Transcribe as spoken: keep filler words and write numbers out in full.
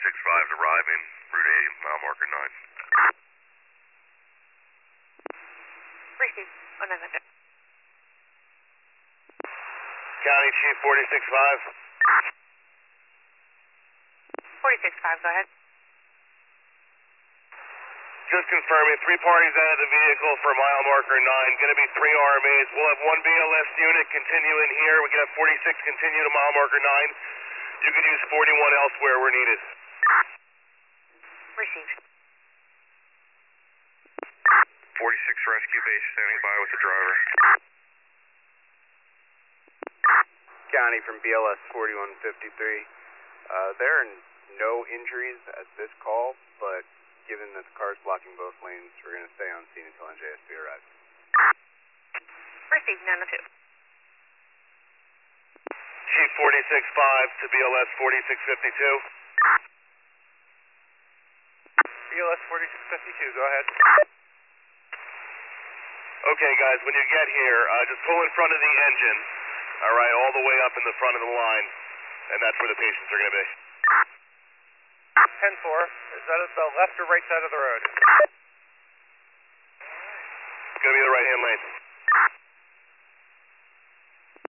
forty-six five is arriving, Route eight, mile marker nine. Receive, oh nine hundred. County Chief forty-six five. forty-six five, go ahead. Just confirming, three parties out of the vehicle for mile marker nine. Going to be three R M As. We'll have one B L S unit continue in here. We can have forty-six continue to mile marker nine. You can use forty-one elsewhere where needed. Received. forty-six rescue base standing by with the driver. County from B L S forty-one fifty-three. Uh, there are no injuries at this call, but given that the car's blocking both lanes, we're going to stay on scene until N J S B arrives. Received, nine oh two. Chief forty-six five to B L S forty-six fifty-two. B L S forty-six fifty-two, go ahead. Okay, guys, when you get here, uh, just pull in front of the engine, all right, all the way up in the front of the line, and that's where the patients are going to be. ten four, is that at the left or right side of the road?